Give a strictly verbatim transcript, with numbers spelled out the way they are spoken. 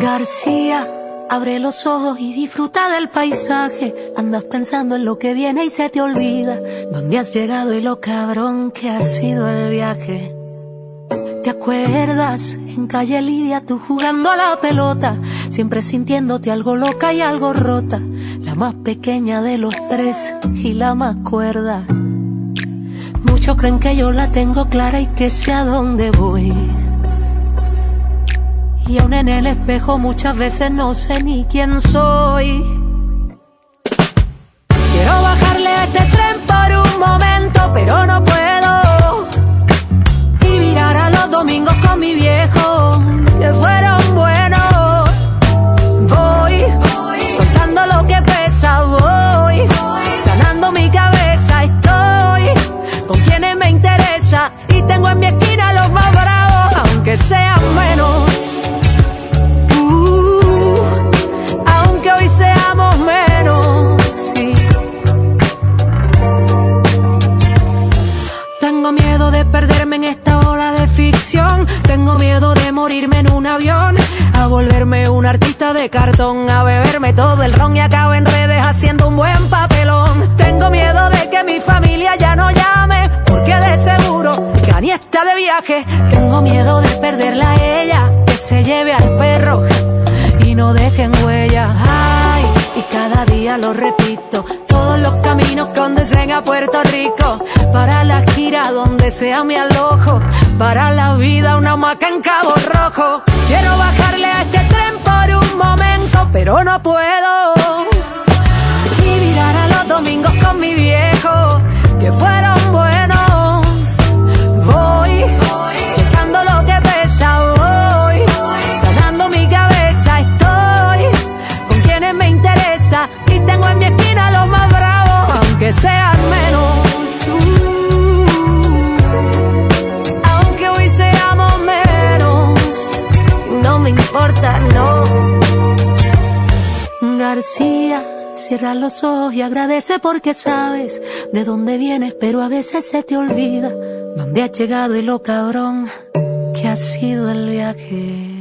García, abre los ojos y disfruta del paisaje. Andas pensando en lo que viene y se te olvida dónde has llegado y lo cabrón que ha sido el viaje. ¿Te acuerdas? En calle Lidia tú jugando a la pelota, siempre sintiéndote algo loca y algo rota, la más pequeña de los tres y la más cuerda. Muchos creen que yo la tengo clara y que sé a dónde voy, y aún en el espejo muchas veces no sé ni quién soy. Quiero bajarle a este tren por un momento, pero no puedo, y mirar a los domingos con mi viejo, que fueron buenos. Voy soltando lo que pesa, voy sanando mi cabeza. Estoy con quienes me interesa y tengo en mi esquina a los más bravos, aunque sean menos. Seamos menos, sí. Tengo miedo de perderme en esta ola de ficción. Tengo miedo de morirme en un avión, a volverme un artista de cartón, a beberme todo el ron y acabo en redes haciendo un buen papelón. Tengo miedo de que mi familia ya no llame, porque de seguro que Ani está de viaje. Tengo miedo de perderla a ella, que se lleve al perro y no dejen huella. Ay, y cada día lo repito, todos los caminos conducen a Puerto Rico. Para la gira donde sea mi alojo, para la vida una hamaca en Cabo Rojo. Quiero bajarle a este tren por un momento, pero no puedo, y mirar a los domingos con mi viejo, que fueron buenos. Voy soltando lo que pesa, voy sanando mi cabeza. Estoy con quienes me interesa y tengo en mi esquina a los más bravos, aunque sean menos. Uh, aunque hoy seamos menos, no me importa, no. García, cierra los ojos y agradece porque sabes de dónde vienes, pero a veces se te olvida dónde has llegado y lo cabrón que ha sido el viaje.